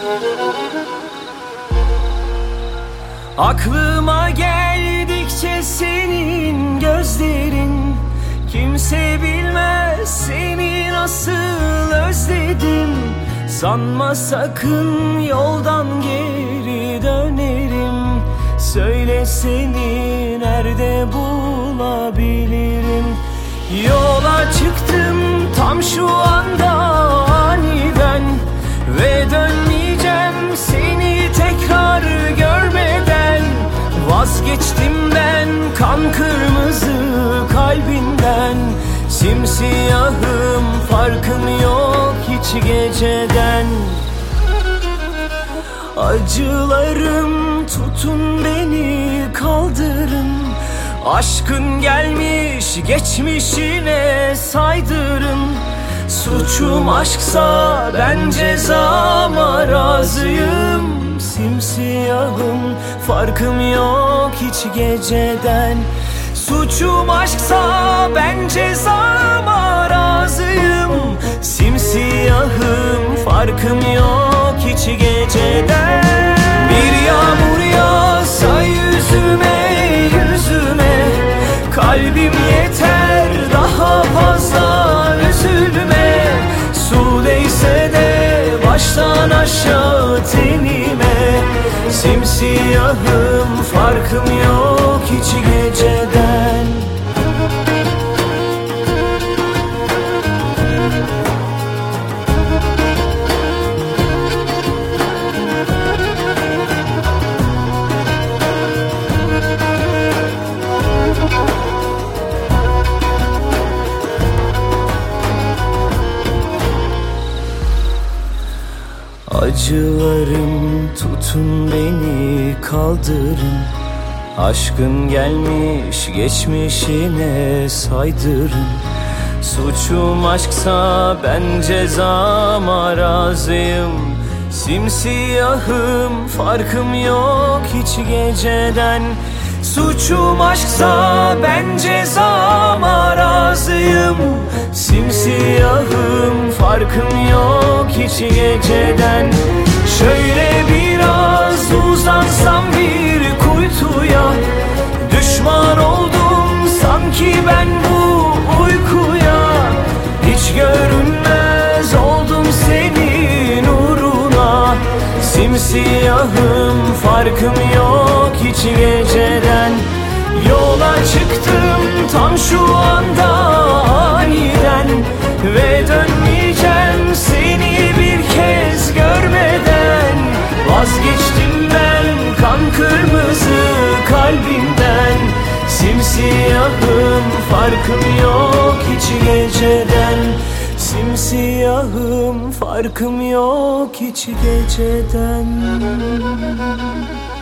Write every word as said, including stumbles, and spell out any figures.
Aklıma geldikçe senin gözlerin, kimse bilmez seni nasıl özledim. Sanma sakın yoldan geri dönerim. Söyle seni nerede bulabilirim? Yola çıktım tam şu anda aniden, ve dönmeyeceğim seni tekrar görmeden. Vazgeçtim ben kan kırmızı kalbinden. Simsiyahım, farkım yok hiç geceden. Acılarım tutun beni kaldırın. Aşkın gelmiş geçmişine saydırın. Suçum aşksa ben cezama razıyım. Simsiyahım, farkım yok hiç geceden. Suçum aşksa ben cezama razıyım. Simsiyahım, farkım yok hiç geceden. Bir yağmur yağsa yüzüme yüzüme, kalbim yeter daha fazla üzülme. Su değse de baştan aşağı tenime. Simsiyahım, farkım yok hiç geceden. Acılarım tutun beni kaldırın. Aşkın gelmiş geçmişine saydırın. Suçum aşksa ben cezama razıyım. Simsiyahım, farkım yok hiç geceden. Suçum aşksa ben cezama razıyım. Simsiyahım, farkım yok hiç geceden. Şöyle biraz uzansam bir kuytuya, düşman oldum sanki ben bu uykuya. Hiç görünmez oldum senin uğruna. Simsiyahım, farkım yok hiç geceden. Yola çıktım tam şu anda aniden, ve dönmeyeceğim seni bir kez görmeden. Vazgeçtim ben kan kırmızı kalbimden. Simsiyahım, farkım yok hiç geceden. Simsiyahım, farkım yok hiç geceden.